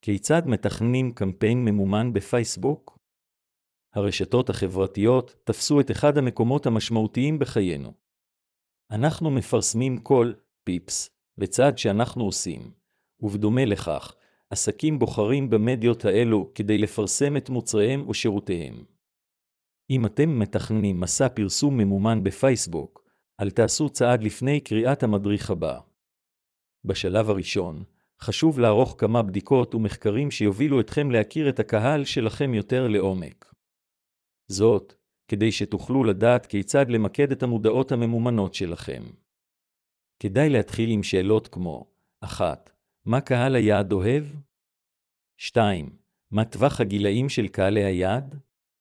כיצד מתכננים קמפיין ממומן בפייסבוק? הרשתות החברתיות תפסו את אחד המקומות המשמעותיים בחיינו. אנחנו מפרסמים כל פיפס וצעד שאנחנו עושים, ובדומה לכך, עסקים בוחרים במדיות האלו כדי לפרסם את מוצריהם או שירותיהם. אם אתם מתכננים מסע פרסום ממומן בפייסבוק, אל תעשו צעד לפני קריאת המדריך הבא. בשלב הראשון, חשוב לערוך כמה בדיקות ומחקרים שיובילו אתכם להכיר את הקהל שלכם יותר לעומק. זאת, כדי שתוכלו לדעת כיצד למקד את המודעות הממומנות שלכם. כדאי להתחיל עם שאלות כמו 1. מה קהל היעד אוהב? 2. מה טווח הגילאים של קהלי היעד?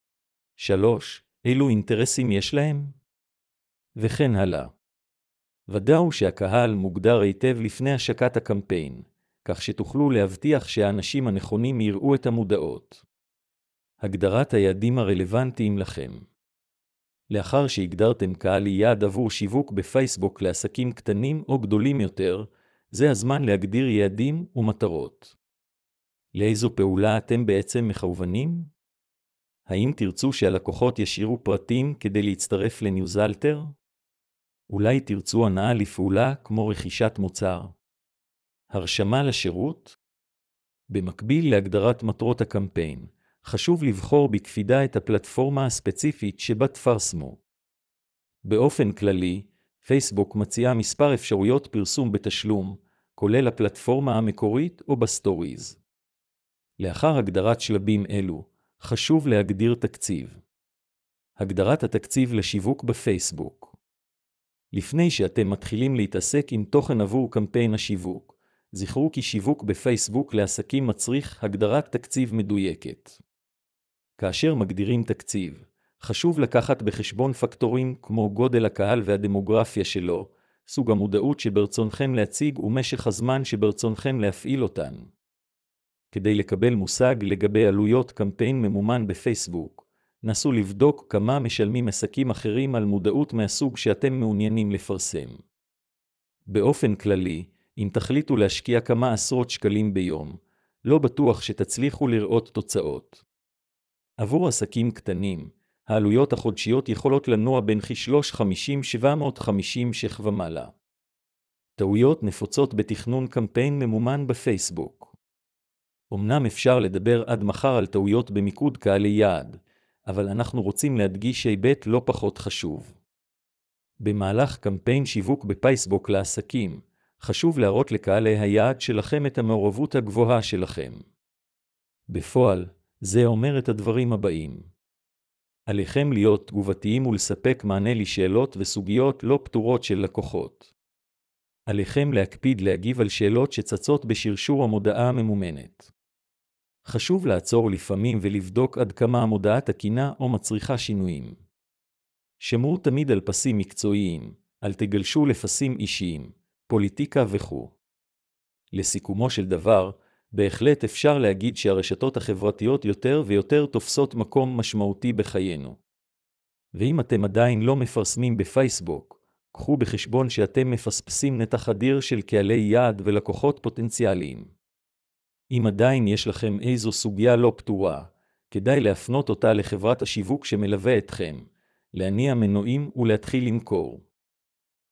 3. אילו אינטרסים יש להם? וכן הלאה. ודאו שהקהל מוגדר היטב לפני השקת הקמפיין, כך שתוכלו להבטיח שהאנשים הנכונים יראו את המודעות. הגדרת היעדים הרלוונטיים לכם. לאחר שהגדרתם קהל יעד עבור שיווק בפייסבוק לעסקים קטנים או גדולים יותר, זה הזמן להגדיר יעדים ומטרות. לאיזו פעולה אתם בעצם מכוונים? האם תרצו שהלקוחות ישאירו פרטים כדי להצטרף לניוזלטר? אולי תרצו הנאה לפעולה כמו רכישת מוצר? הרשמה לשירות? במקביל להגדרת מטרות הקמפיין, חשוב לבחור בקפידה את הפלטפורמה הספציפית שבה תפרסמו. באופן כללי, פייסבוק מציעה מספר אפשרויות פרסום בתשלום, כולל הפלטפורמה המקורית או בסטוריז. לאחר הגדרת שלבים אלו, חשוב להגדיר תקציב. הגדרת התקציב לשיווק בפייסבוק. לפני שאתם מתחילים להתעסק עם תוכן עבור קמפיין השיווק, זכרו כי שיווק בפייסבוק לעסקים מצריך הגדרת תקציב מדויקת. כאשר מגדירים תקציב, חשוב לקחת בחשבון פקטורים כמו גודל הקהל והדמוגרפיה שלו, סוג המודעות שברצונכם להציג ומשך הזמן שברצונכם להפעיל אותן. כדי לקבל מושג לגבי עלויות קמפיין ממומן בפייסבוק, נסו לבדוק כמה משלמים עסקים אחרים על מודעות מהסוג שאתם מעוניינים לפרסם. באופן כללי, אם תחליטו להשקיע כמה עשרות שקלים ביום, לא בטוח שתצליחו לראות תוצאות. עבור עסקים קטנים, העלויות החודשיות יכולות לנוע בין כ-350-750 ש"ח ומעלה. טעויות נפוצות בתכנון קמפיין ממומן בפייסבוק. אמנם אפשר לדבר עד מחר על טעויות במיקוד קהלי יעד, אבל אנחנו רוצים להדגיש היבט לא פחות חשוב. במהלך קמפיין שיווק בפייסבוק לעסקים, חשוב להראות לקהלי היעד שלכם את המעורבות הגבוהה שלכם. בפועל, זה אומר את הדברים הבאים. עליכם להיות תגובתיים ולספק מענה לשאלות וסוגיות לא פתורות של לקוחות. עליכם להקפיד להגיב על שאלות שצצות בשרשור המודעה הממומנת. חשוב לעצור לפעמים ולבדוק עד כמה המודעה תקינה או מצריכה שינויים. שמרו תמיד על פסים מקצועיים, אל תגלשו לפסים אישיים, פוליטיקה וכו'. לסיכומו של דבר, בהחלט אפשר להגיד שהרשתות החברתיות יותר ויותר תופסות מקום משמעותי בחיינו. ואם אתם עדיין לא מפרסמים בפייסבוק, קחו בחשבון שאתם מפספסים נתח אדיר של קהלי יעד ולקוחות פוטנציאליים. אם עדיין יש לכם איזו סוגיה לא פתורה, כדאי להפנות אותה לחברת השיווק שמלווה אתכם, להניע מנועים ולהתחיל למכור.